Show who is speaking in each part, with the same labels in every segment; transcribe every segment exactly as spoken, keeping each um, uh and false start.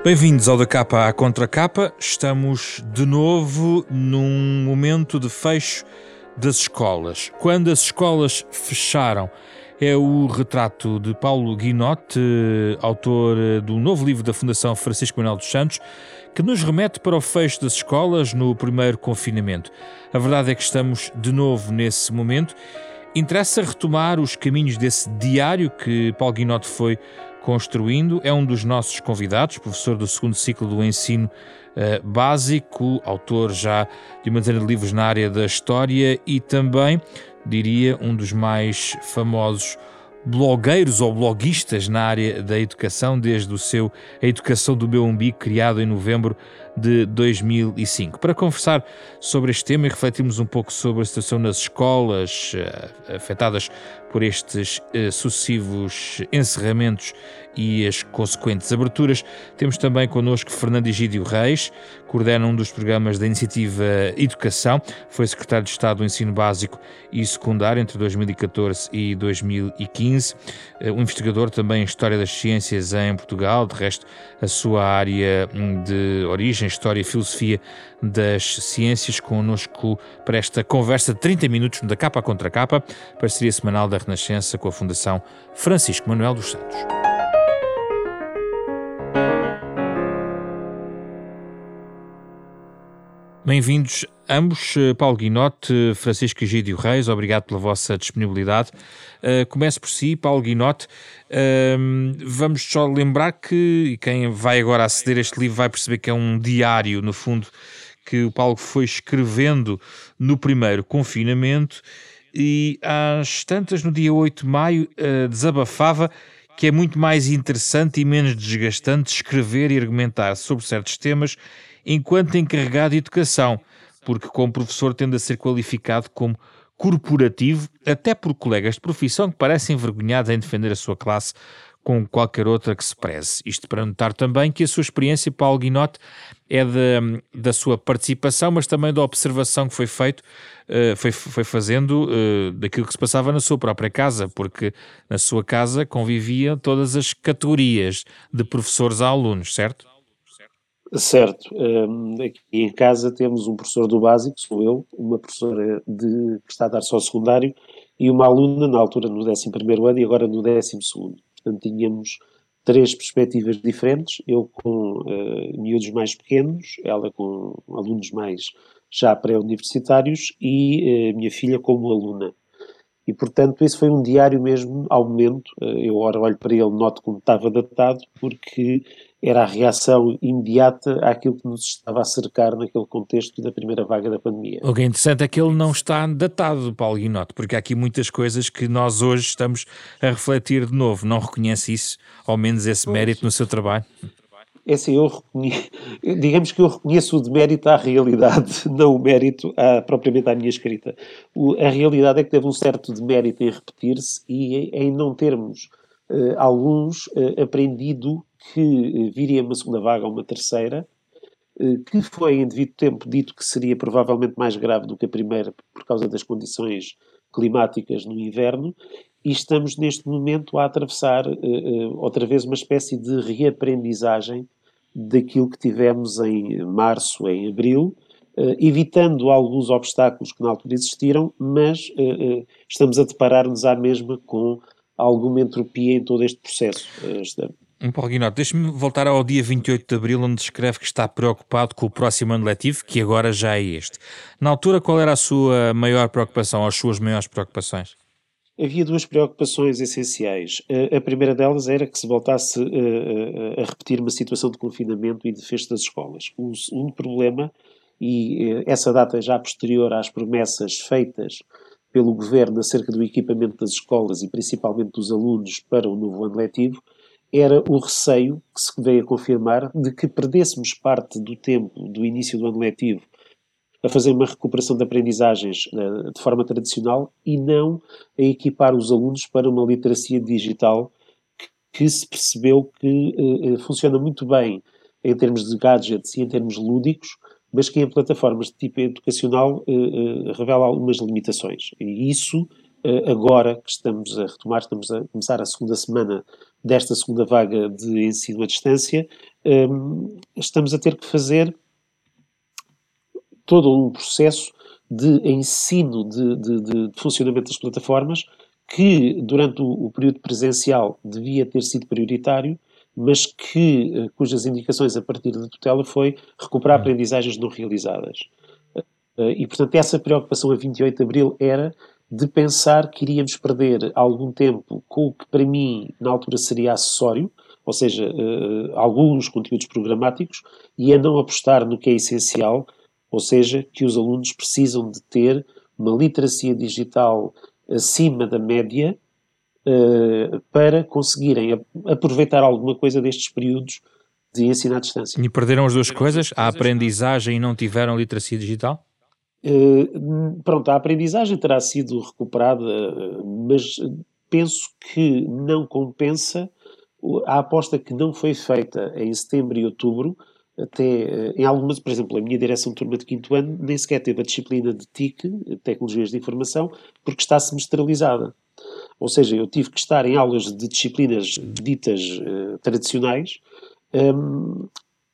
Speaker 1: Bem-vindos ao Da Capa à Contra Capa. Estamos de novo num momento de fecho das escolas. Quando as escolas fecharam, é o retrato de Paulo Guinote, autor do novo livro da Fundação Francisco Manuel dos Santos, que nos remete para o fecho das escolas no primeiro confinamento. A verdade é que estamos de novo nesse momento. Interessa retomar os caminhos desse diário que Paulo Guinote foi construindo. É um dos nossos convidados, professor do segundo ciclo do ensino uh, básico, autor já de uma dezena de livros na área da história e também, diria, um dos mais famosos blogueiros ou bloguistas na área da educação, desde o seu A Educação do Meu Umbigo, criado em novembro de dois mil e cinco. Para conversar sobre este tema e refletirmos um pouco sobre a situação nas escolas uh, afetadas por estes uh, sucessivos encerramentos e as consequentes aberturas, temos também connosco Fernando Egídio Reis, coordena um dos programas da Iniciativa Educação, foi secretário de Estado do Ensino Básico e Secundário entre dois mil e catorze e dois mil e quinze, um investigador também em História das Ciências em Portugal, de resto a sua área de origem, História e Filosofia das Ciências, connosco para esta conversa de trinta minutos da Capa à Contra Capa, parceria semanal da Renascença com a Fundação Francisco Manuel dos Santos. Bem-vindos ambos, Paulo Guinote, Francisco Egídio Reis, obrigado pela vossa disponibilidade. Uh, começo por si, Paulo Guinote. Uh, vamos só lembrar que, e quem vai agora aceder a este livro vai perceber que é um diário, no fundo, que o Paulo foi escrevendo no primeiro confinamento e às tantas, no dia oito de maio, uh, desabafava que é muito mais interessante e menos desgastante escrever e argumentar sobre certos temas enquanto encarregado de educação, porque como professor tende a ser qualificado como corporativo, até por colegas de profissão que parecem envergonhados em defender a sua classe com qualquer outra que se preze. Isto para notar também que a sua experiência, Paulo Guinote, é de, da sua participação, mas também da observação que foi feito, uh, foi, foi fazendo uh, daquilo que se passava na sua própria casa, porque na sua casa conviviam todas as categorias de professores a alunos, certo?
Speaker 2: Certo. Um, aqui em casa temos um professor do básico, sou eu, uma professora de, que está a dar só secundário e uma aluna na altura no décimo primeiro ano e agora no décimo segundo. Portanto, tínhamos três perspectivas diferentes, eu com uh, miúdos mais pequenos, ela com alunos mais já pré-universitários e uh, minha filha como aluna. E, portanto, esse foi um diário mesmo ao momento. Eu, ora, olho para ele, noto como estava datado, porque era a reação imediata àquilo que nos estava a cercar naquele contexto da primeira vaga da pandemia.
Speaker 1: O que é interessante é que ele não está datado, Paulo Guinote, porque há aqui muitas coisas que nós hoje estamos a refletir de novo. Não reconhece isso, ao menos esse mérito no seu trabalho?
Speaker 2: É assim, eu reconheço, digamos que eu reconheço o demérito à realidade, não o mérito à, propriamente à minha escrita. O, a realidade é que teve um certo demérito em repetir-se e em, em não termos uh, alguns uh, aprendido que uh, viria uma segunda vaga ou uma terceira, uh, que foi em devido tempo dito que seria provavelmente mais grave do que a primeira por causa das condições climáticas no inverno, e estamos neste momento a atravessar uh, uh, outra vez uma espécie de reaprendizagem daquilo que tivemos em março, em abril, uh, evitando alguns obstáculos que na altura existiram, mas uh, uh, estamos a deparar-nos à mesma com alguma entropia em todo este processo. Uh, este
Speaker 1: Um Paulo Guinote, deixe-me voltar ao dia vinte e oito de abril, onde escreve que está preocupado com o próximo ano letivo, que agora já é este. Na altura, qual era a sua maior preocupação, ou as suas maiores preocupações?
Speaker 2: Havia duas preocupações essenciais. A primeira delas era que se voltasse a, a, a repetir uma situação de confinamento e de fecho das escolas. O segundo problema, e essa data já posterior às promessas feitas pelo Governo acerca do equipamento das escolas e principalmente dos alunos para o novo ano letivo, era o receio, que se veio a confirmar, de que perdêssemos parte do tempo do início do ano letivo a fazer uma recuperação de aprendizagens uh, de forma tradicional e não a equipar os alunos para uma literacia digital que, que se percebeu que uh, funciona muito bem em termos de gadgets e em termos lúdicos, mas que em plataformas de tipo educacional uh, uh, revela algumas limitações. E isso agora que estamos a retomar, estamos a começar a segunda semana desta segunda vaga de ensino à distância, estamos a ter que fazer todo um processo de ensino de, de, de, de funcionamento das plataformas que, durante o, o período presencial, devia ter sido prioritário, mas que, cujas indicações a partir da tutela foi recuperar aprendizagens não realizadas. E, portanto, essa preocupação a vinte e oito de abril era de pensar que iríamos perder algum tempo com o que para mim na altura seria acessório, ou seja, uh, alguns conteúdos programáticos, e a não apostar no que é essencial, ou seja, que os alunos precisam de ter uma literacia digital acima da média uh, para conseguirem a, aproveitar alguma coisa destes períodos de ensino à distância.
Speaker 1: E perderam as duas coisas, a aprendizagem e não tiveram literacia digital?
Speaker 2: Uh, pronto, a aprendizagem terá sido recuperada, mas penso que não compensa a aposta que não foi feita em setembro e outubro, até em algumas, por exemplo, a minha direção de turma de quinto ano nem sequer teve a disciplina de T I C, Tecnologias de Informação, porque está semestralizada. Ou seja, eu tive que estar em aulas de disciplinas ditas uh, tradicionais, um,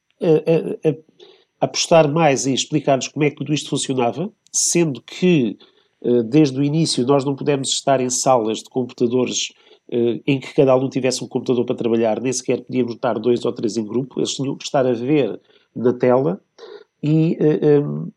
Speaker 2: a, a, a apostar mais em explicar-nos como é que tudo isto funcionava, sendo que desde o início nós não pudemos estar em salas de computadores em que cada aluno tivesse um computador para trabalhar, nem sequer podíamos estar dois ou três em grupo, eles tinham que estar a ver na tela e, de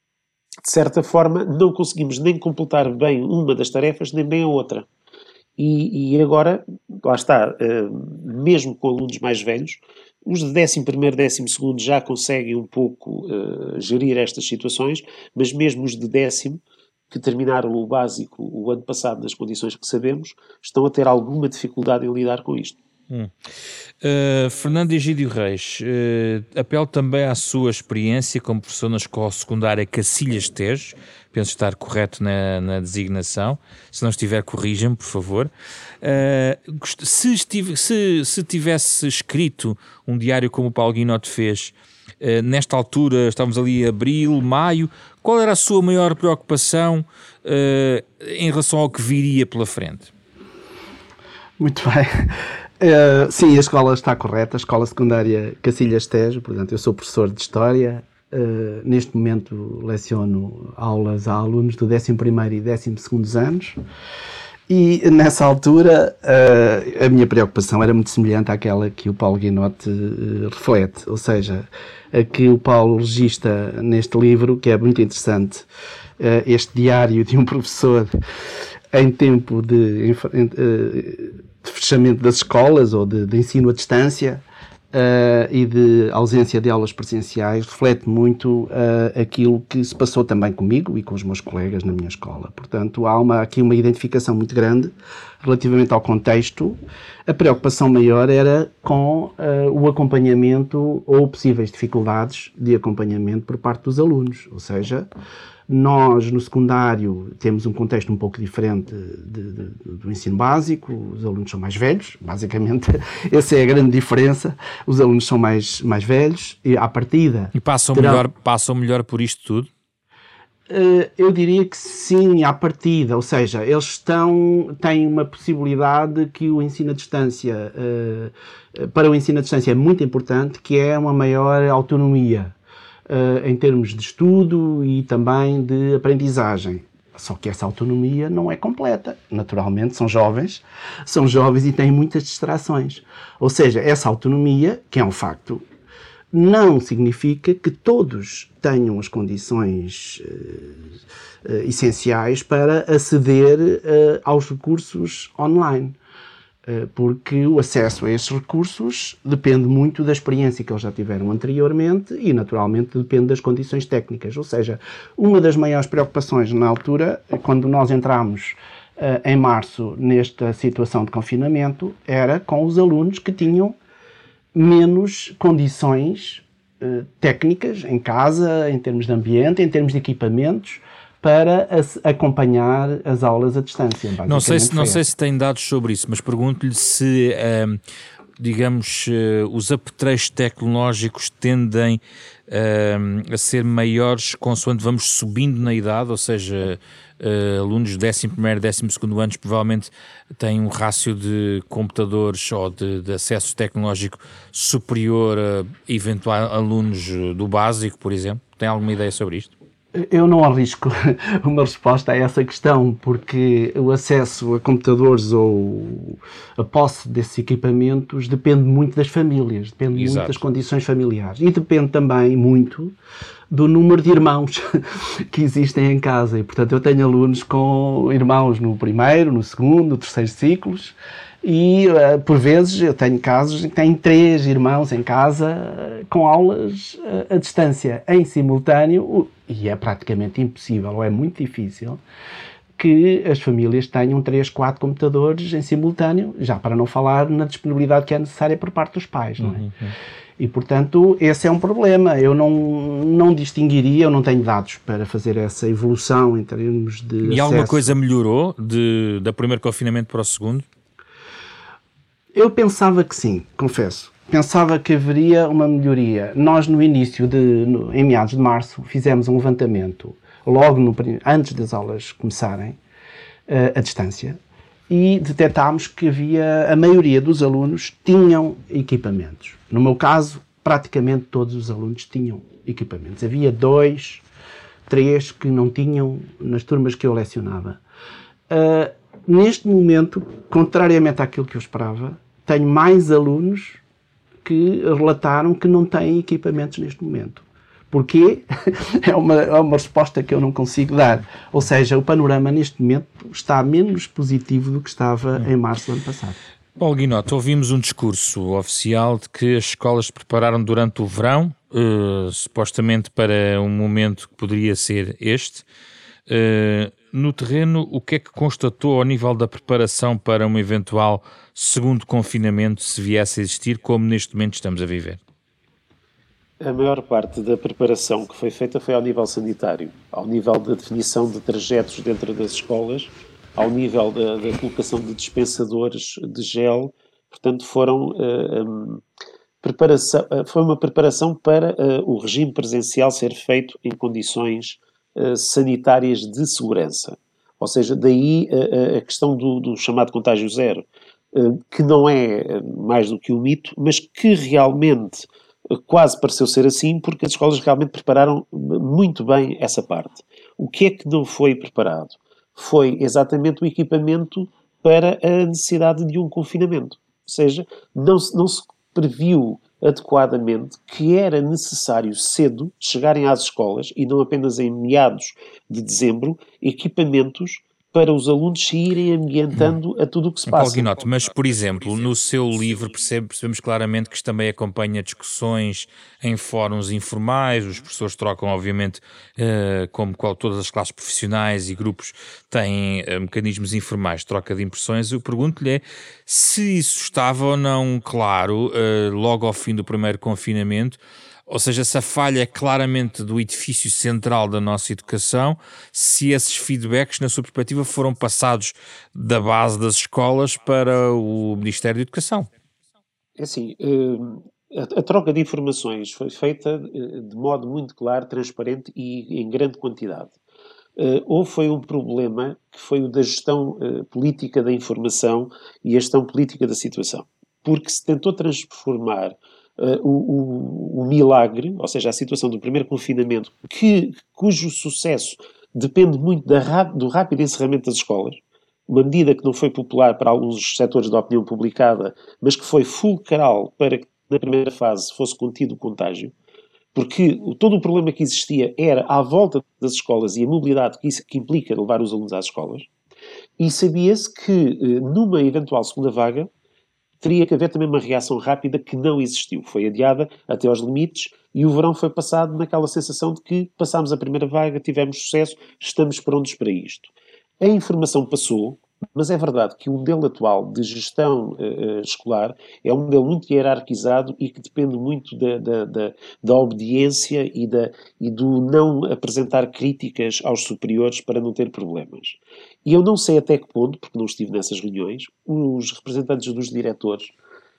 Speaker 2: certa forma, não conseguimos nem completar bem uma das tarefas, nem bem a outra. E, e agora, lá está, mesmo com alunos mais velhos, os de décimo primeiro, décimo segundo já conseguem um pouco uh, gerir estas situações, mas mesmo os de décimo, que terminaram o básico o ano passado nas condições que sabemos, estão a ter alguma dificuldade em lidar com isto.
Speaker 1: Hum. Uh, Fernando Egídio Reis, uh, apelo também à sua experiência como professor na escola secundária Cacilhas Tejo, penso estar correto na, na designação, se não estiver corrija-me, por favor. Uh, se, estive, se, se tivesse escrito um diário como o Paulo Guinotte fez, uh, nesta altura, estamos ali em abril, maio, qual era a sua maior preocupação uh, em relação ao que viria pela frente?
Speaker 3: Muito bem. Uh, sim, a escola está correta, a escola secundária Cacilhas Tejo, portanto eu sou professor de História, uh, neste momento leciono aulas a alunos do décimo primeiro e décimo segundo anos e nessa altura uh, a minha preocupação era muito semelhante àquela que o Paulo Guinotte uh, reflete, ou seja, a que o Paulo registra neste livro, que é muito interessante, uh, este diário de um professor em tempo de... Uh, de fechamento das escolas ou de, de ensino à distância uh, e de ausência de aulas presenciais, reflete muito uh, aquilo que se passou também comigo e com os meus colegas na minha escola. Portanto, há uma, aqui uma identificação muito grande relativamente ao contexto. A preocupação maior era com uh, o acompanhamento ou possíveis dificuldades de acompanhamento por parte dos alunos, ou seja, nós, no secundário, temos um contexto um pouco diferente de, de, do ensino básico, os alunos são mais velhos, basicamente, essa é a grande diferença, os alunos são mais, mais velhos, e à partida...
Speaker 1: E passam, terão... melhor, passam melhor por isto tudo?
Speaker 3: Uh, eu diria que sim, à partida, ou seja, eles estão, têm uma possibilidade que o ensino à distância, uh, para o ensino à distância é muito importante, que é uma maior autonomia. Uh, em termos de estudo e também de aprendizagem. Só que essa autonomia não é completa. Naturalmente, são jovens, são jovens e têm muitas distrações. Ou seja, essa autonomia, que é um facto, não significa que todos tenham as condições uh, uh, essenciais para aceder uh, aos recursos online. Porque o acesso a esses recursos depende muito da experiência que eles já tiveram anteriormente e, naturalmente, depende das condições técnicas. Ou seja, uma das maiores preocupações na altura, quando nós entramos uh, em março nesta situação de confinamento, era com os alunos que tinham menos condições uh, técnicas em casa, em termos de ambiente, em termos de equipamentos, para acompanhar as aulas à distância.
Speaker 1: Não sei, se, não sei se tem dados sobre isso, mas pergunto-lhe se um, digamos, uh, os apetrechos tecnológicos tendem uh, a ser maiores consoante vamos subindo na idade, ou seja, uh, alunos do décimo primeiro, décimo segundo anos provavelmente têm um rácio de computadores ou de, de acesso tecnológico superior a eventuais alunos do básico, por exemplo. Tem alguma ideia sobre isto?
Speaker 3: Eu não arrisco uma resposta a essa questão, porque o acesso a computadores ou a posse desses equipamentos depende muito das famílias, depende
Speaker 1: Exato.
Speaker 3: muito das condições familiares e depende também muito do número de irmãos que existem em casa. E, portanto, eu tenho alunos com irmãos no primeiro, no segundo, no terceiro ciclos. E, uh, por vezes, eu tenho casos em que têm três irmãos em casa uh, com aulas uh, à distância, em simultâneo, uh, e é praticamente impossível, ou é muito difícil, que as famílias tenham três, quatro computadores em simultâneo, já para não falar na disponibilidade que é necessária por parte dos pais, não é? Uhum. E, portanto, esse é um problema. Eu não, não distinguiria, eu não tenho dados para fazer essa evolução em termos de
Speaker 1: E
Speaker 3: acesso.
Speaker 1: alguma coisa melhorou de, do primeiro confinamento para o segundo?
Speaker 3: Eu pensava que sim, confesso. Pensava que haveria uma melhoria. Nós, no início, de, no, em meados de março, fizemos um levantamento, logo no, antes das aulas começarem, uh, à distância, e detectámos que havia, a maioria dos alunos tinham equipamentos. No meu caso, praticamente todos os alunos tinham equipamentos. Havia dois, três que não tinham nas turmas que eu lecionava. Uh, neste momento, contrariamente àquilo que eu esperava, tenho mais alunos que relataram que não têm equipamentos neste momento. Porquê? É uma, é uma resposta que eu não consigo dar. Ou seja, o panorama neste momento está menos positivo do que estava em março do ano passado.
Speaker 1: Paulo Guinot, ouvimos um discurso oficial de que as escolas se prepararam durante o verão, uh, supostamente para um momento que poderia ser este. Uh, no terreno, o que é que constatou ao nível da preparação para um eventual segundo confinamento, se viesse a existir, como neste momento estamos a viver?
Speaker 2: A maior parte da preparação que foi feita foi ao nível sanitário, ao nível da definição de trajetos dentro das escolas, ao nível da, da colocação de dispensadores de gel. Portanto, foram, uh, um, preparação, uh, foi uma preparação para uh, o regime presencial ser feito em condições uh, sanitárias de segurança. Ou seja, daí uh, a questão do, do chamado contágio zero, uh, que não é mais do que um mito, mas que realmente uh, quase pareceu ser assim, porque as escolas realmente prepararam muito bem essa parte. O que é que não foi preparado? Foi exatamente o equipamento para a necessidade de um confinamento. Ou seja, não se, não se previu adequadamente que era necessário cedo chegarem às escolas, e não apenas em meados de dezembro, equipamentos para os alunos se irem ambientando a tudo o que se passa.
Speaker 1: Paulo Guinot, mas, por exemplo, no seu livro percebe, percebemos claramente que isto também acompanha discussões em fóruns informais, os professores trocam, obviamente, uh, como qual, todas as classes profissionais e grupos têm uh, mecanismos informais de troca de impressões. Eu pergunto-lhe é se isso estava ou não claro uh, logo ao fim do primeiro confinamento. Ou seja, se a falha é claramente do edifício central da nossa educação, se esses feedbacks, na sua perspectiva, foram passados da base das escolas para o Ministério da Educação.
Speaker 2: É assim, a troca de informações foi feita de modo muito claro, transparente e em grande quantidade. Houve foi um problema que foi o da gestão política da informação e a gestão política da situação. Porque se tentou transformar Uh, o, o, o milagre, ou seja, a situação do primeiro confinamento, que, cujo sucesso depende muito da, do rápido encerramento das escolas, uma medida que não foi popular para alguns setores da opinião publicada, mas que foi fulcral para que na primeira fase fosse contido o contágio, porque todo o problema que existia era à volta das escolas e a mobilidade que isso que implica levar os alunos às escolas, e sabia-se que numa eventual segunda vaga teria que haver também uma reação rápida que não existiu. Foi adiada até aos limites e o verão foi passado naquela sensação de que passámos a primeira vaga, tivemos sucesso, estamos prontos para isto. A informação passou, mas é verdade que o modelo atual de gestão uh, escolar é um modelo muito hierarquizado e que depende muito da, da, da, da obediência e, da, e do não apresentar críticas aos superiores para não ter problemas. E eu não sei até que ponto, porque não estive nessas reuniões, os representantes dos diretores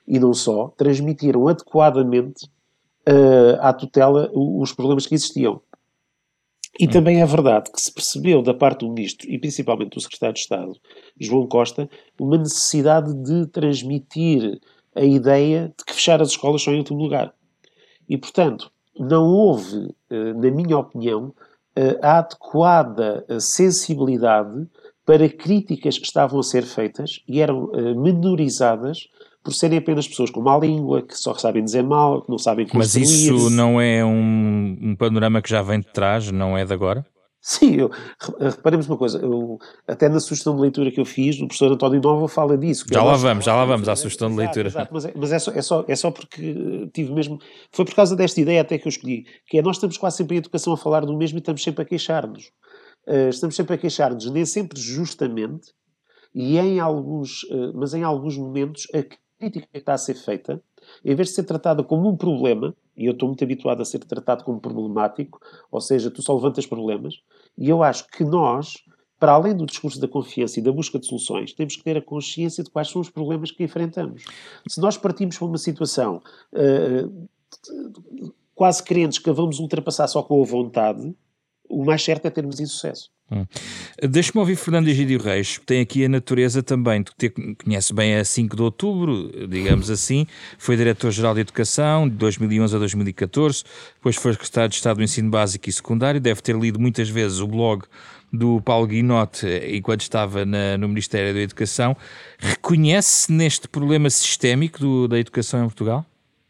Speaker 2: e não só, transmitiram adequadamente uh, à tutela os problemas que existiam. E hum. também é verdade que se percebeu da parte do Ministro, e principalmente do Secretário de Estado, João Costa, uma necessidade de transmitir a ideia de que fechar as escolas só em último lugar. E, portanto, não houve, na minha opinião, a adequada sensibilidade para críticas que estavam a ser feitas e eram menorizadas por serem apenas pessoas com má língua, que só sabem dizer mal, que não sabem construir.
Speaker 1: Mas isso não é um, um panorama que já vem de trás, não é de agora?
Speaker 2: Sim, eu, reparemos uma coisa, eu, até na sugestão de leitura que eu fiz, o professor António Nova fala disso.
Speaker 1: Já lá vamos, já lá vamos à sugestão de leitura.
Speaker 2: Exato, mas, é, mas é, só, é, só, é só porque tive mesmo, foi por causa desta ideia até que eu escolhi, que é nós estamos quase sempre em educação a falar do mesmo e estamos sempre a queixar-nos. Uh, estamos sempre a queixar-nos, nem sempre justamente, e em alguns, uh, mas em alguns momentos a crítica que está a ser feita, em vez de ser tratada como um problema, e eu estou muito habituado a ser tratado como problemático, ou seja, tu só levantas problemas, e eu acho que nós, para além do discurso da confiança e da busca de soluções, temos que ter a consciência de quais são os problemas que enfrentamos. Se nós partimos para uma situação uh, quase crentes que a vamos ultrapassar só com a vontade, o mais certo é termos insucesso.
Speaker 1: Hum. Deixa-me ouvir Fernando Egídio Reis, tem aqui a natureza também, tu te conhece bem a cinco de outubro, digamos assim, foi Diretor-Geral de Educação de dois mil e onze a dois mil e catorze, depois foi Secretário de Estado do Ensino Básico e Secundário, deve ter lido muitas vezes o blog do Paulo Guinote enquanto estava na, no Ministério da Educação. Reconhece-se neste problema sistémico do, da educação em Portugal?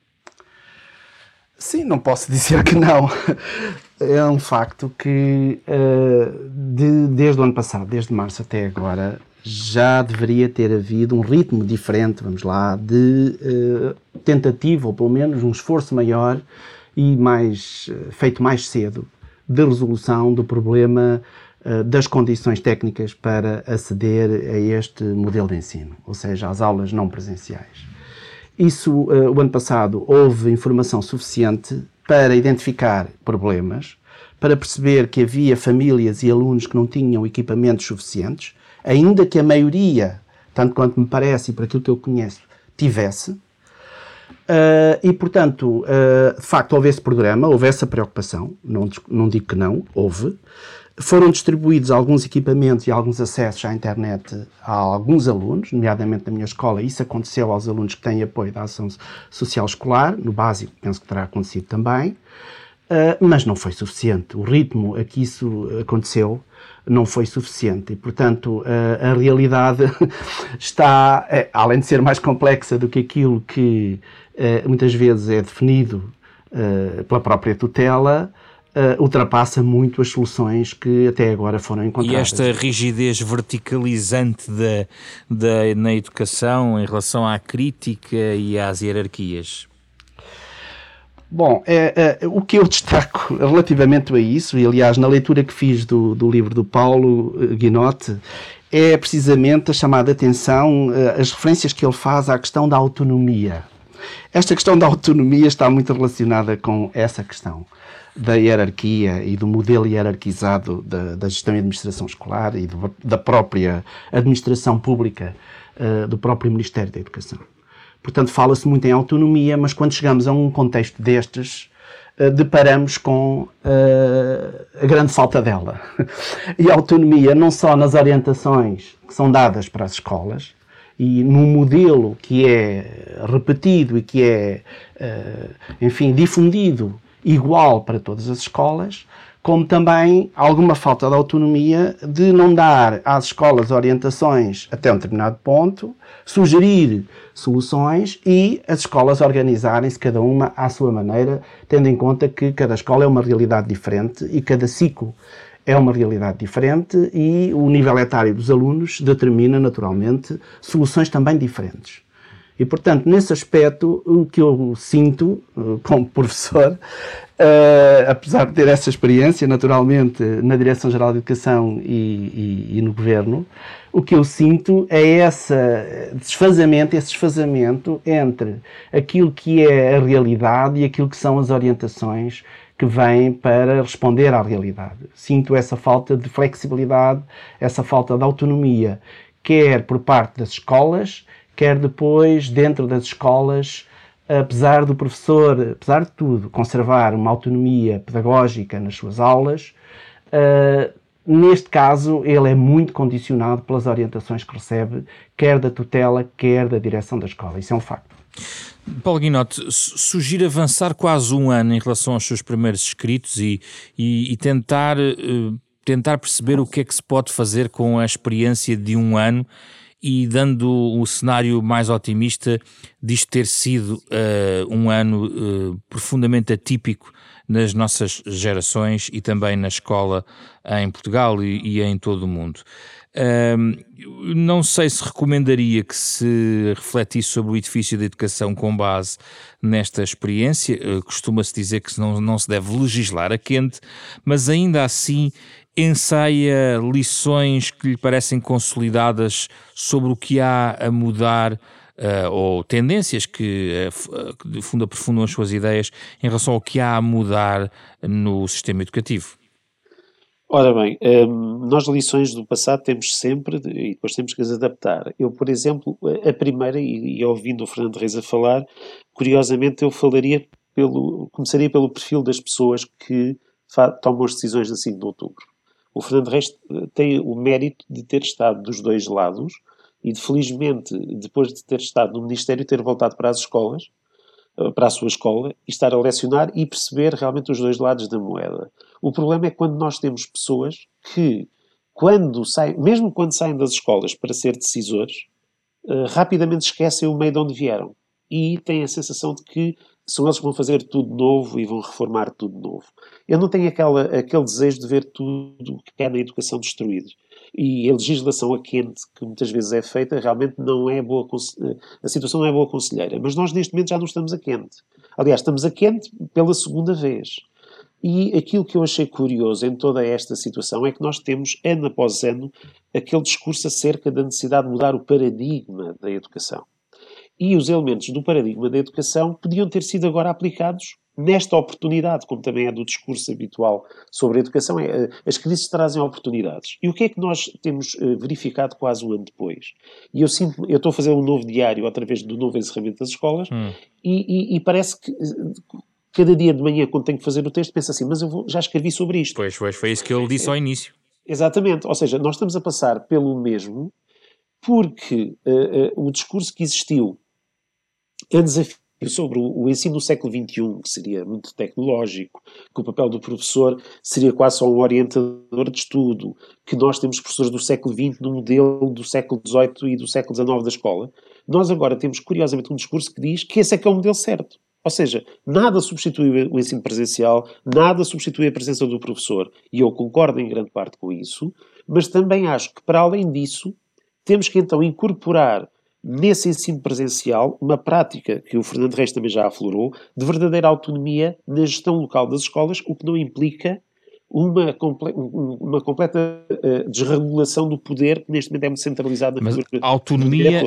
Speaker 3: Sim, não posso dizer que não. É um facto que uh, de, desde o ano passado, desde março até agora, já deveria ter havido um ritmo diferente, vamos lá, de uh, tentativa, ou pelo menos um esforço maior e mais, uh, feito mais cedo, de resolução do problema uh, das condições técnicas para aceder a este modelo de ensino, ou seja, às aulas não presenciais. Isso, uh, o ano passado, houve informação suficiente para identificar problemas, para perceber que havia famílias e alunos que não tinham equipamentos suficientes, ainda que a maioria, tanto quanto me parece e por aquilo que eu conheço, tivesse. Uh, e, portanto, uh, de facto, houve esse programa, houve essa preocupação, não, não digo que não, houve. Foram distribuídos alguns equipamentos e alguns acessos à internet a alguns alunos, nomeadamente na minha escola. Isso aconteceu aos alunos que têm apoio da ação social escolar, no básico penso que terá acontecido também, uh, mas não foi suficiente. O ritmo a que isso aconteceu não foi suficiente e, portanto, uh, a realidade está, é, além de ser mais complexa do que aquilo que uh, muitas vezes é definido uh, pela própria tutela, Uh, ultrapassa muito as soluções que até agora foram encontradas.
Speaker 1: E esta rigidez verticalizante da, da, na educação em relação à crítica e às hierarquias?
Speaker 3: Bom, é, é, o que eu destaco relativamente a isso, e aliás na leitura que fiz do, do livro do Paulo Guinote, é precisamente a chamada atenção, as referências que ele faz à questão da autonomia. Esta questão da autonomia está muito relacionada com essa questão da hierarquia e do modelo hierarquizado da, da gestão e administração escolar e do, da própria administração pública uh, do próprio Ministério da Educação. Portanto, fala-se muito em autonomia, mas quando chegamos a um contexto destes, uh, deparamos com uh, a grande falta dela. E a autonomia não só nas orientações que são dadas para as escolas, e num modelo que é repetido e que é, uh, enfim, difundido igual para todas as escolas, como também alguma falta de autonomia de não dar às escolas orientações até um determinado ponto, sugerir soluções e as escolas organizarem-se cada uma à sua maneira, tendo em conta que cada escola é uma realidade diferente e cada ciclo é uma realidade diferente e o nível etário dos alunos determina naturalmente soluções também diferentes. E, portanto, nesse aspecto, o que eu sinto, como professor, uh, apesar de ter essa experiência, naturalmente, na Direção-Geral de Educação e, e, e no Governo, o que eu sinto é esse desfazamento, esse desfazamento entre aquilo que é a realidade e aquilo que são as orientações que vêm para responder à realidade. Sinto essa falta de flexibilidade, essa falta de autonomia, quer por parte das escolas, quer depois, dentro das escolas, apesar do professor, apesar de tudo, conservar uma autonomia pedagógica nas suas aulas, uh, neste caso ele é muito condicionado pelas orientações que recebe, quer da tutela, quer da direção da escola. Isso é um facto.
Speaker 1: Paulo Guinote, sugiro avançar quase um ano em relação aos seus primeiros escritos e, e, e tentar, uh, tentar perceber o que é que se pode fazer com a experiência de um ano e dando o cenário mais otimista disto ter sido uh, um ano uh, profundamente atípico nas nossas gerações e também na escola em Portugal e, e em todo o mundo. Uh, não sei se recomendaria que se refletisse sobre o edifício da educação com base nesta experiência. Uh, costuma-se dizer que não, não se deve legislar a quente, mas ainda assim ensaia lições que lhe parecem consolidadas sobre o que há a mudar, uh, ou tendências que, uh, que de fundo aprofundam as suas ideias em relação ao que há a mudar no sistema educativo.
Speaker 2: Ora bem, um, nós lições do passado temos sempre e depois temos que as adaptar. Eu, por exemplo, a primeira, e, e ouvindo o Fernando Reis a falar, curiosamente eu falaria pelo, começaria pelo perfil das pessoas que fa- tomam as decisões na cinco de outubro. O Fernando Reis tem o mérito de ter estado dos dois lados e, de, felizmente, depois de ter estado no Ministério, ter voltado para as escolas, para a sua escola, e estar a lecionar e perceber realmente os dois lados da moeda. O problema é quando nós temos pessoas que, quando saem, mesmo quando saem das escolas para ser decisores, rapidamente esquecem o meio de onde vieram e têm a sensação de que são eles que vão fazer tudo novo e vão reformar tudo novo. Eu não tenho aquela, aquele desejo de ver tudo o que é na educação destruído. E a legislação a quente, que muitas vezes é feita, realmente não é boa, a situação não é boa conselheira. Mas nós neste momento já não estamos a quente. Aliás, estamos a quente pela segunda vez. E aquilo que eu achei curioso em toda esta situação é que nós temos, ano após ano, aquele discurso acerca da necessidade de mudar o paradigma da educação. E os elementos do paradigma da educação podiam ter sido agora aplicados nesta oportunidade, como também é do discurso habitual sobre a educação. É, as crises trazem oportunidades. E o que é que nós temos uh, verificado quase um ano depois? E eu sinto, eu estou a fazer um novo diário através do novo encerramento das escolas hum. e, e, e parece que uh, cada dia de manhã, quando tenho que fazer o texto, penso assim, mas eu vou, já escrevi sobre isto.
Speaker 1: Pois, pois, foi isso que ele disse ao início.
Speaker 2: Exatamente. Ou seja, nós estamos a passar pelo mesmo porque uh, uh, o discurso que existiu é um desafio sobre o, o ensino do século vinte e um, que seria muito tecnológico, que o papel do professor seria quase só um orientador de estudo, que nós temos professores do século vinte no modelo do século dezoito e do século dezanove da escola. Nós agora temos, curiosamente, um discurso que diz que esse é que é o modelo certo. Ou seja, nada substitui o ensino presencial, nada substitui a presença do professor. E eu concordo em grande parte com isso, mas também acho que, para além disso, temos que então incorporar nesse ensino presencial uma prática que o Fernando Reis também já aflorou, de verdadeira autonomia na gestão local das escolas, o que não implica uma, comple- uma completa uh, desregulação do poder, que neste momento é muito centralizado.
Speaker 1: Mas a autonomia,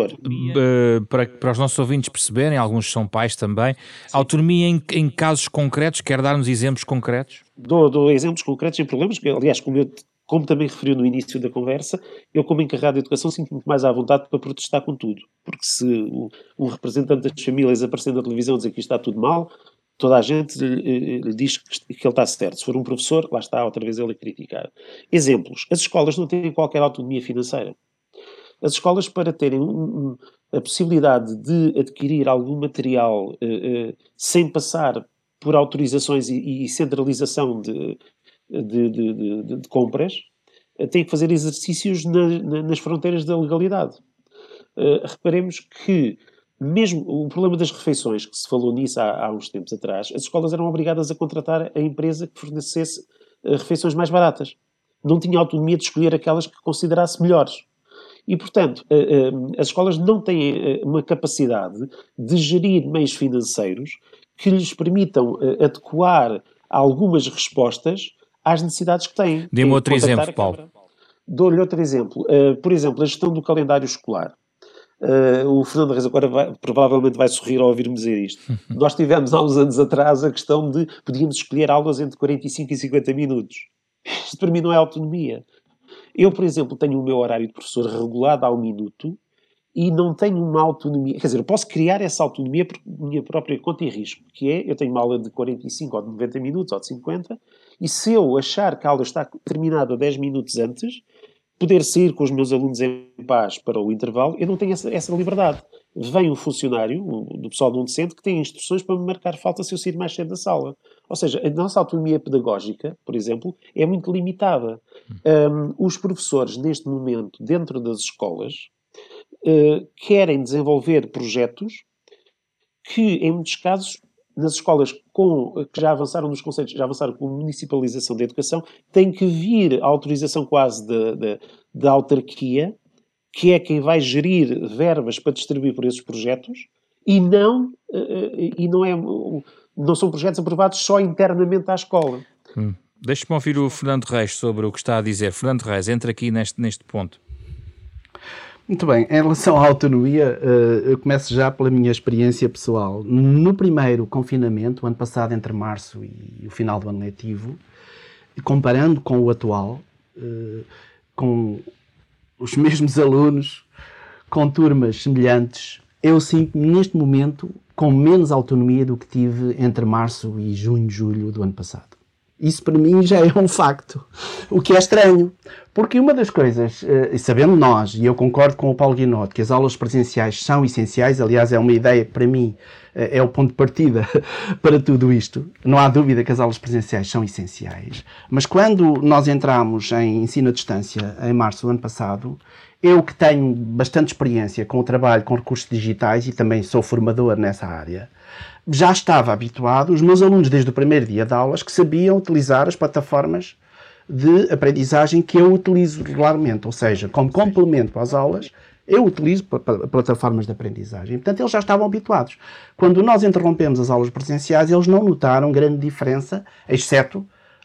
Speaker 1: uh, para, para os nossos ouvintes perceberem, alguns são pais também, Sim. autonomia em, em casos concretos, quer dar-nos exemplos concretos?
Speaker 2: Dou, dou exemplos concretos sem problemas, que, aliás, como eu Como também referiu no início da conversa, eu, como encarregado de educação, sinto muito mais à vontade para protestar com tudo. Porque se um representante das famílias aparecer na televisão e dizer que isto está tudo mal, toda a gente lhe, lhe diz que ele está certo. Se for um professor, lá está outra vez ele a criticar. Exemplos. As escolas não têm qualquer autonomia financeira. As escolas, para terem um, um, a possibilidade de adquirir algum material uh, uh, sem passar por autorizações e, e centralização de... De, de, de, de compras, tem que fazer exercícios na, na, nas fronteiras da legalidade. Uh, reparemos que, mesmo o problema das refeições, que se falou nisso há, há uns tempos atrás, as escolas eram obrigadas a contratar a empresa que fornecesse uh, refeições mais baratas. Não tinha autonomia de escolher aquelas que considerasse melhores. E, portanto, uh, uh, as escolas não têm uh, uma capacidade de gerir meios financeiros que lhes permitam uh, adequar algumas respostas às necessidades que têm.
Speaker 1: Dê-me outro exemplo, Paulo.
Speaker 2: Dou-lhe outro exemplo. Uh, por exemplo, a gestão do calendário escolar. Uh, o Fernando Reis agora vai, provavelmente vai sorrir ao ouvir-me dizer isto. Nós tivemos há uns anos atrás a questão de podíamos escolher aulas entre quarenta e cinco e cinquenta minutos. Isto para mim não é autonomia. Eu, por exemplo, tenho o meu horário de professor regulado ao minuto e não tenho uma autonomia, quer dizer, eu posso criar essa autonomia por minha própria conta e risco, que é, eu tenho uma aula de quarenta e cinco ou de noventa minutos ou de cinquenta, e se eu achar que a aula está terminada dez minutos antes, poder sair com os meus alunos em paz para o intervalo, eu não tenho essa, essa liberdade. Vem um funcionário, do pessoal de um docente, que tem instruções para me marcar falta se eu sair mais cedo da sala. Ou seja, a nossa autonomia pedagógica, por exemplo, é muito limitada. Um, os professores, neste momento, dentro das escolas, uh, querem desenvolver projetos que, em muitos casos, nas escolas com, que já avançaram nos conceitos, já avançaram com a municipalização da educação, tem que vir a autorização quase da autarquia, que é quem vai gerir verbas para distribuir por esses projetos, e não, e não, é, não são projetos aprovados só internamente à escola.
Speaker 1: Hum. Deixe-me ouvir o Fernando Reis sobre o que está a dizer. Fernando Reis, entra aqui neste, neste ponto.
Speaker 3: Muito bem, em relação à autonomia, eu começo já pela minha experiência pessoal. No primeiro confinamento, o ano passado, entre março e o final do ano letivo, comparando com o atual, com os mesmos alunos, com turmas semelhantes, eu sinto-me neste momento com menos autonomia do que tive entre março e junho, julho do ano passado. Isso para mim já é um facto, o que é estranho, porque uma das coisas, e sabendo nós, e eu concordo com o Paulo Guinot, que as aulas presenciais são essenciais, aliás é uma ideia que para mim é o ponto de partida para tudo isto, não há dúvida que as aulas presenciais são essenciais, mas quando nós entramos em ensino à distância, em março do ano passado, eu que tenho bastante experiência com o trabalho com recursos digitais e também sou formador nessa área, já estava habituado, os meus alunos desde o primeiro dia de aulas, que sabiam utilizar as plataformas de aprendizagem que eu utilizo regularmente, ou seja, como complemento às aulas, eu utilizo plataformas de aprendizagem. Portanto, eles já estavam habituados. Quando nós interrompemos as aulas presenciais, eles não notaram grande diferença, exceto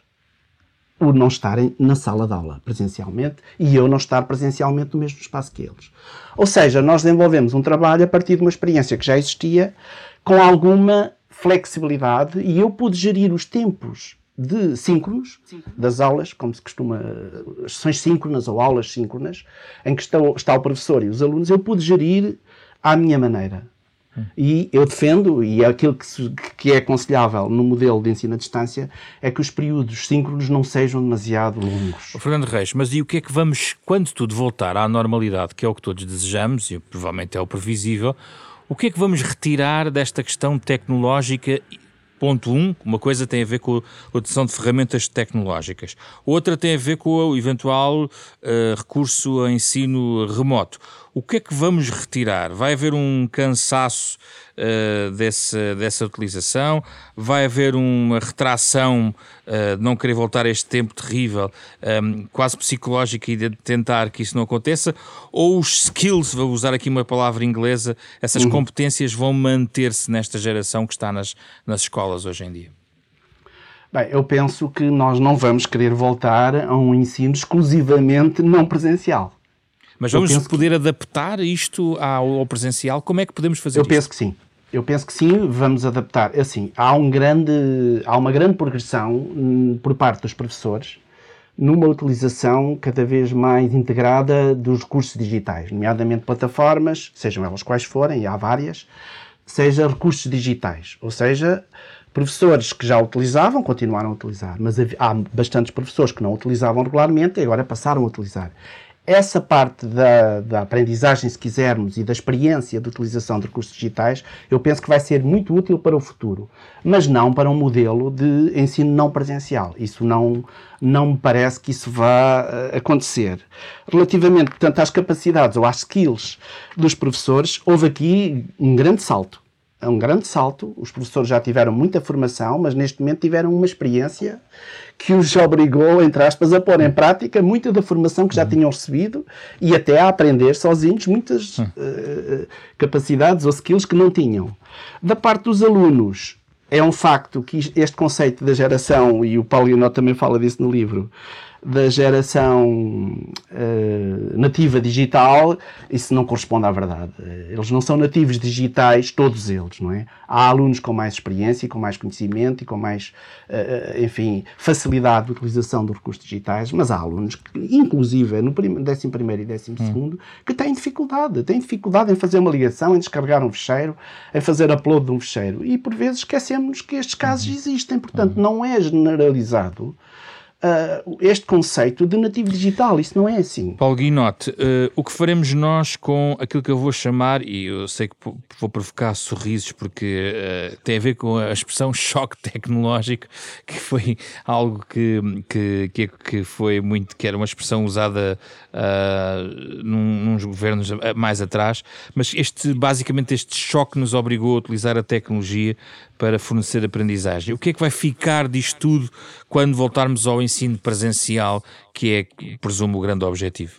Speaker 3: o não estarem na sala de aula presencialmente e eu não estar presencialmente no mesmo espaço que eles. Ou seja, nós desenvolvemos um trabalho a partir de uma experiência que já existia, com alguma flexibilidade, e eu pude gerir os tempos de síncronos das aulas, como se costuma, sessões síncronas ou aulas síncronas, em que está, está o professor e os alunos, eu pude gerir à minha maneira. Hum. E eu defendo, e é aquilo que, se, que é aconselhável no modelo de ensino à distância, é que os períodos síncronos não sejam demasiado longos.
Speaker 1: O Fernando Reis, mas e o que é que vamos, quando tudo voltar à normalidade, que é o que todos desejamos, e provavelmente é o previsível, o que é que vamos retirar desta questão tecnológica? Ponto um, uma coisa tem a ver com a utilização de ferramentas tecnológicas. Outra tem a ver com o eventual uh, recurso a ensino remoto. O que é que vamos retirar? Vai haver um cansaço uh, desse, dessa utilização? Vai haver uma retração uh, de não querer voltar a este tempo terrível, um, quase psicológico, e de tentar que isso não aconteça? Ou os skills, vou usar aqui uma palavra inglesa, essas uhum. competências vão manter-se nesta geração que está nas, nas escolas hoje em dia?
Speaker 3: Bem, eu penso que nós não vamos querer voltar a um ensino exclusivamente não presencial.
Speaker 1: Mas vamos poder que... adaptar isto ao, ao presencial? Como é que podemos fazer
Speaker 3: eu
Speaker 1: isto?
Speaker 3: Eu penso que sim. Eu penso que sim, vamos adaptar. Assim, há, um grande, há uma grande progressão hum, por parte dos professores numa utilização cada vez mais integrada dos recursos digitais, nomeadamente plataformas, sejam elas quais forem, e há várias, seja recursos digitais. Ou seja, professores que já utilizavam, continuaram a utilizar, mas há bastantes professores que não utilizavam regularmente e agora passaram a utilizar. Essa parte da, da aprendizagem, se quisermos, e da experiência de utilização de recursos digitais, eu penso que vai ser muito útil para o futuro, mas não para um modelo de ensino não presencial. Isso não, não me parece que isso vá uh, acontecer. Relativamente, portanto, às capacidades ou às skills dos professores, houve aqui um grande salto. É um grande salto. Os professores já tiveram muita formação, mas neste momento tiveram uma experiência que os obrigou, entre aspas, a pôr em prática muita da formação que já tinham recebido e até a aprender sozinhos muitas uh, capacidades ou skills que não tinham. Da parte dos alunos, é um facto que este conceito da geração, e o Paulo Guinot também fala disso no livro, da geração uh, nativa digital, isso não corresponde à verdade. Eles não são nativos digitais, todos eles, não é? Há alunos com mais experiência, com mais conhecimento e com mais, uh, enfim, facilidade de utilização dos recursos digitais, mas há alunos, que, inclusive no décimo primeiro e décimo segundo, hum. que têm dificuldade, têm dificuldade em fazer uma ligação, em descarregar um ficheiro, em fazer upload de um ficheiro. E por vezes esquecemos que estes casos existem, portanto, não é generalizado Uh, este conceito de nativo digital. Isso não é assim.
Speaker 1: Paulo Guinote, uh, o que faremos nós com aquilo que eu vou chamar, e eu sei que vou provocar sorrisos porque uh, tem a ver com a expressão choque tecnológico, que foi algo que, que, que, que foi muito, que era uma expressão usada uh, num, nos governos mais atrás, mas este, basicamente este choque nos obrigou a utilizar a tecnologia para fornecer aprendizagem. O que é que vai ficar disto tudo quando voltarmos ao ensino presencial, que é, presumo, o grande objetivo?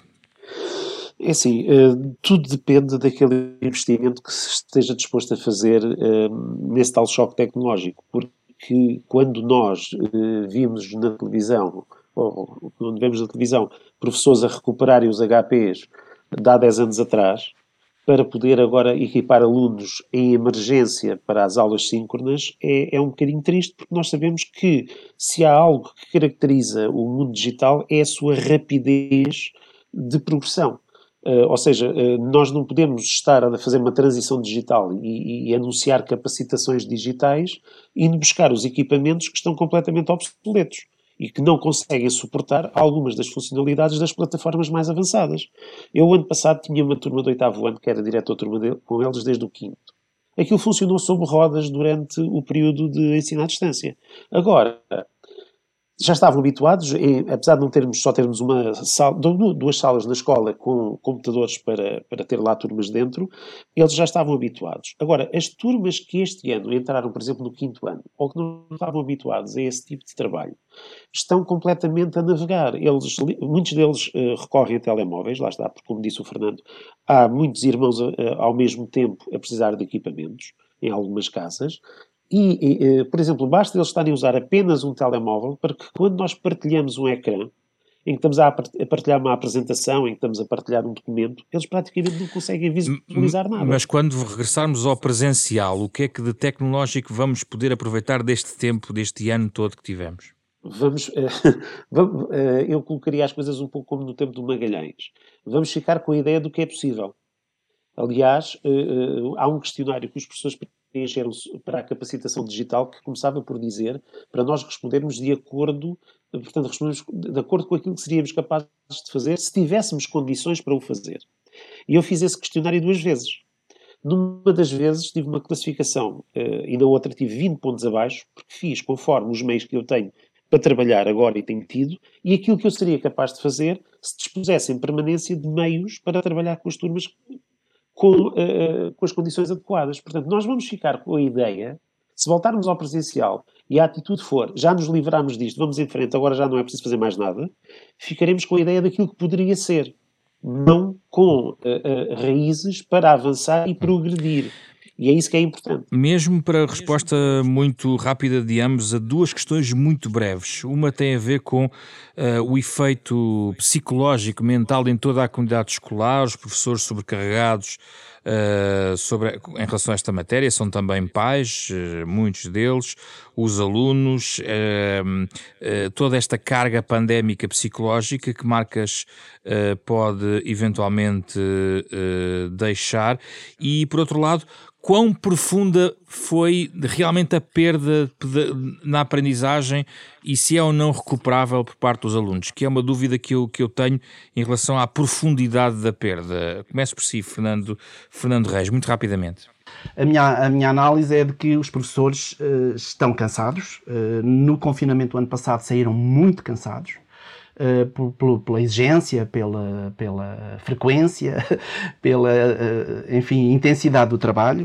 Speaker 2: É assim, tudo depende daquele investimento que se esteja disposto a fazer nesse tal choque tecnológico, porque quando nós vimos na televisão, ou quando vemos na televisão, professores a recuperarem os H Ps de há dez anos atrás, para poder agora equipar alunos em emergência para as aulas síncronas, é, é um bocadinho triste, porque nós sabemos que se há algo que caracteriza o mundo digital é a sua rapidez de progressão. Uh, ou seja, uh, nós não podemos estar a fazer uma transição digital e, e anunciar capacitações digitais indo buscar os equipamentos que estão completamente obsoletos e que não conseguem suportar algumas das funcionalidades das plataformas mais avançadas. Eu, ano passado, tinha uma turma do oitavo ano, que era diretor de turma dele, com eles desde o quinto. Aquilo funcionou sob rodas durante o período de ensino à distância. Agora, já estavam habituados, e, apesar de não termos, só termos uma sala, duas salas na escola com computadores para, para ter lá turmas dentro, eles já estavam habituados. Agora, as turmas que este ano entraram, por exemplo, no quinto ano, ou que não estavam habituados a esse tipo de trabalho, estão completamente a navegar. Eles, muitos deles uh, recorrem a telemóveis, lá está, porque como disse o Fernando, há muitos irmãos uh, ao mesmo tempo a precisar de equipamentos, em algumas casas. E, e, por exemplo, basta eles estarem a usar apenas um telemóvel para que quando nós partilhamos um ecrã, em que estamos a partilhar uma apresentação, em que estamos a partilhar um documento, eles praticamente não conseguem visualizar nada.
Speaker 1: Mas quando regressarmos ao presencial, o que é que de tecnológico vamos poder aproveitar deste tempo, deste ano todo que tivemos?
Speaker 2: Vamos, vamos, eu colocaria as coisas um pouco como no tempo do Magalhães. Vamos ficar com a ideia do que é possível. Aliás, há um questionário que os professores preencheram para a capacitação digital que começava por dizer para nós respondermos de acordo, portanto, respondemos de acordo com aquilo que seríamos capazes de fazer se tivéssemos condições para o fazer. E eu fiz esse questionário duas vezes. Numa das vezes tive uma classificação e na outra tive vinte pontos abaixo, porque fiz conforme os meios que eu tenho para trabalhar agora e tenho tido, e aquilo que eu seria capaz de fazer se dispusesse em permanência de meios para trabalhar com as turmas com, uh, com as condições adequadas. Portanto, nós vamos ficar com a ideia, se voltarmos ao presencial e a atitude for, já nos livramos disto, vamos em frente, agora já não é preciso fazer mais nada, ficaremos com a ideia daquilo que poderia ser, não com uh, uh, raízes para avançar e progredir. E é isso que é importante.
Speaker 1: Mesmo para a resposta muito rápida de ambos a duas questões muito breves. Uma tem a ver com uh, o efeito psicológico, mental em toda a comunidade escolar, os professores sobrecarregados uh, sobre, em relação a esta matéria, são também pais, uh, muitos deles, os alunos, uh, uh, toda esta carga pandémica psicológica que Marcas uh, pode eventualmente uh, deixar. E, por outro lado, quão profunda foi realmente a perda na aprendizagem e se é ou não recuperável por parte dos alunos, que é uma dúvida que eu, que eu tenho em relação à profundidade da perda. Começo por si, Fernando, Fernando Reis, muito rapidamente.
Speaker 3: A minha, a minha análise é de que os professores uh, estão cansados. Uh, no confinamento do ano passado saíram muito cansados. Uh, por, por, pela exigência, pela, pela frequência, pela, uh, enfim, intensidade do trabalho.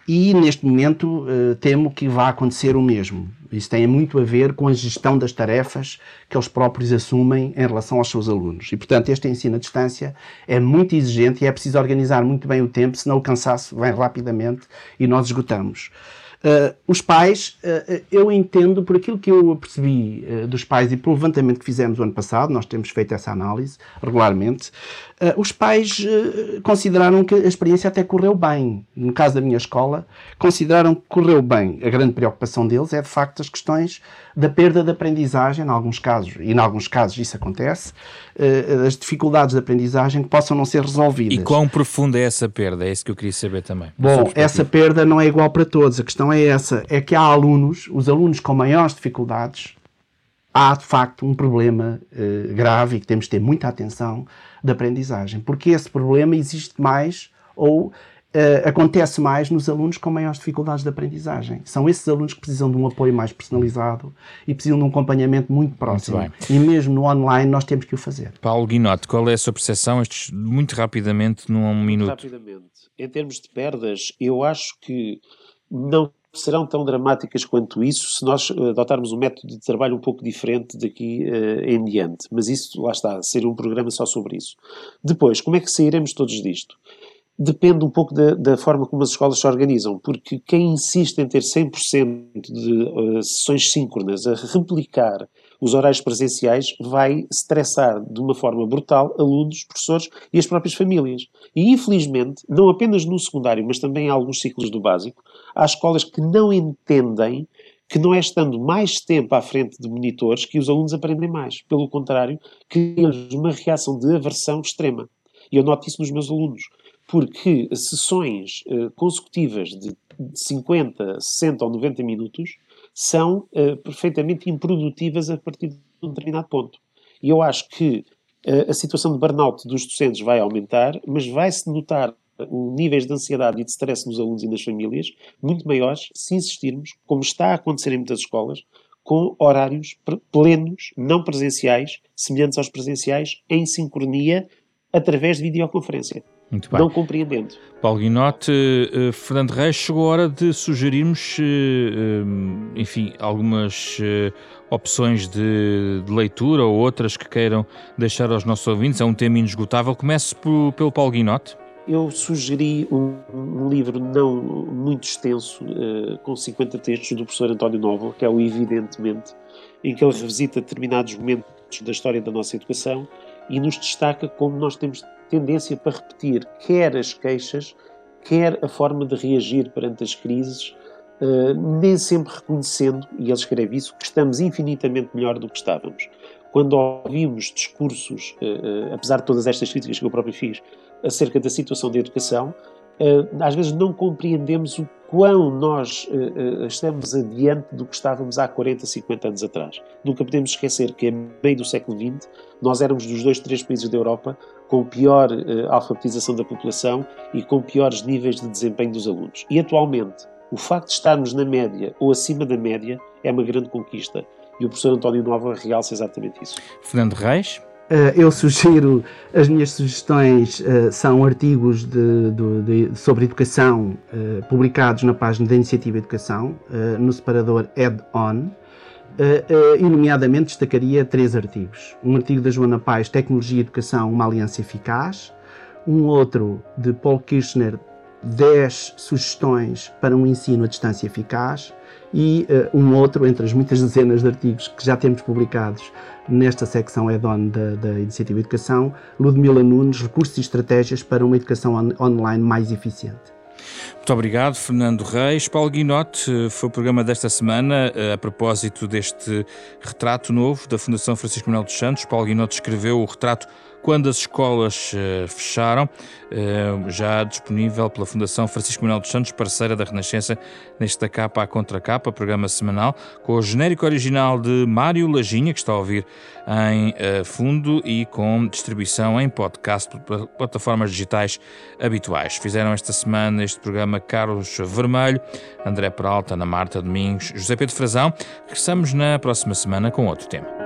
Speaker 3: e neste momento uh, temo que vá acontecer o mesmo. Isso tem muito a ver com a gestão das tarefas que eles próprios assumem em relação aos seus alunos. E, portanto, este ensino à distância é muito exigente e é preciso organizar muito bem o tempo, senão o cansaço vem rapidamente e nós esgotamos. Uh, os pais, uh, eu entendo, por aquilo que eu percebi uh, dos pais e pelo levantamento que fizemos o ano passado, nós temos feito essa análise regularmente, uh, os pais uh, consideraram que a experiência até correu bem. No caso da minha escola, consideraram que correu bem. A grande preocupação deles é, de facto, as questões da perda de aprendizagem, em alguns casos, e em alguns casos isso acontece, uh, as dificuldades de aprendizagem que possam não ser resolvidas.
Speaker 1: E quão profunda é essa perda? É isso que eu queria saber também.
Speaker 3: Bom, essa perda não é igual para todos. A questão é essa, é que há alunos, os alunos com maiores dificuldades, há de facto um problema uh, grave e que temos de ter muita atenção de aprendizagem, porque esse problema existe mais ou uh, acontece mais nos alunos com maiores dificuldades de aprendizagem. São esses alunos que precisam de um apoio mais personalizado e precisam de um acompanhamento muito próximo. Muito e mesmo no online nós temos que o fazer.
Speaker 1: Paulo Guinote, qual é a sua percepção? Estes, muito rapidamente, num minuto.
Speaker 2: Muito rapidamente. Em termos de perdas, eu acho que não serão tão dramáticas quanto isso se nós adotarmos um método de trabalho um pouco diferente daqui uh, em diante. Mas isso, lá está, seria um programa só sobre isso. Depois, como é que sairemos todos disto? Depende um pouco da, da forma como as escolas se organizam, porque quem insiste em ter cem por cento de uh, sessões síncronas a replicar os horários presenciais vai estressar de uma forma brutal alunos, professores e as próprias famílias. E, infelizmente, não apenas no secundário, mas também em alguns ciclos do básico, há escolas que não entendem que não é estando mais tempo à frente de monitores que os alunos aprendem mais. Pelo contrário, criam-lhes uma reação de aversão extrema. E eu noto isso nos meus alunos, porque sessões uh, consecutivas de cinquenta, sessenta ou noventa minutos são uh, perfeitamente improdutivas a partir de um determinado ponto. E eu acho que uh, a situação de burnout dos docentes vai aumentar, mas vai-se notar uh, níveis de ansiedade e de stress nos alunos e nas famílias muito maiores se insistirmos, como está a acontecer em muitas escolas, com horários plenos, não presenciais, semelhantes aos presenciais, em sincronia, através de videoconferência.
Speaker 1: Muito bem.
Speaker 2: Não compreendendo.
Speaker 1: Paulo Guinote, uh, Fernando Reis, chegou a hora de sugerirmos, uh, uh, enfim, algumas uh, opções de, de leitura ou outras que queiram deixar aos nossos ouvintes. É um tema inesgotável. Comece por, pelo Paulo Guinote.
Speaker 2: Eu sugeri um, um livro não muito extenso, uh, com cinquenta textos, do professor António Novo, que é o Evidentemente, em que ele revisita determinados momentos da história da nossa educação e nos destaca como nós temos tendência para repetir quer as queixas, quer a forma de reagir perante as crises, uh, nem sempre reconhecendo, e ele escreve isso, que estamos infinitamente melhor do que estávamos. Quando ouvimos discursos, uh, uh, apesar de todas estas críticas que eu próprio fiz, acerca da situação da educação, uh, às vezes não compreendemos o quão nós uh, uh, estamos adiante do que estávamos há quarenta, cinquenta anos atrás. Nunca podemos esquecer que, a meio do século vinte, nós éramos dos dois, três países da Europa com pior uh, alfabetização da população e com piores níveis de desempenho dos alunos. E, atualmente, o facto de estarmos na média ou acima da média é uma grande conquista. E o professor António Nova realça exatamente isso.
Speaker 1: Fernando Reis.
Speaker 3: Uh, eu sugiro, as minhas sugestões uh, são artigos de, de, de, sobre educação uh, publicados na página da Iniciativa Educação, uh, no separador Add-on, uh, uh, e nomeadamente destacaria três artigos. Um artigo da Joana Paes, Tecnologia e Educação, uma aliança eficaz. Um outro de Paul Kirchner, dez sugestões para um ensino à distância eficaz. E uh, um outro, entre as muitas dezenas de artigos que já temos publicados nesta secção add-on da, da Iniciativa Educação, Ludmila Nunes, Recursos e Estratégias para uma Educação on- Online mais Eficiente.
Speaker 1: Muito obrigado, Fernando Reis. Paulo Guinote, foi o programa desta semana a propósito deste retrato novo da Fundação Francisco Manuel dos Santos. Paulo Guinote escreveu o retrato Quando as Escolas uh, Fecharam, uh, já disponível pela Fundação Francisco Manuel dos Santos, parceira da Renascença, neste da capa à contracapa, programa semanal, com o genérico original de Mário Lajinha, que está a ouvir em uh, fundo, e com distribuição em podcast por plataformas digitais habituais. Fizeram esta semana este programa Carlos Vermelho, André Peralta, Ana Marta Domingos, José Pedro Frazão. Regressamos na próxima semana com outro tema.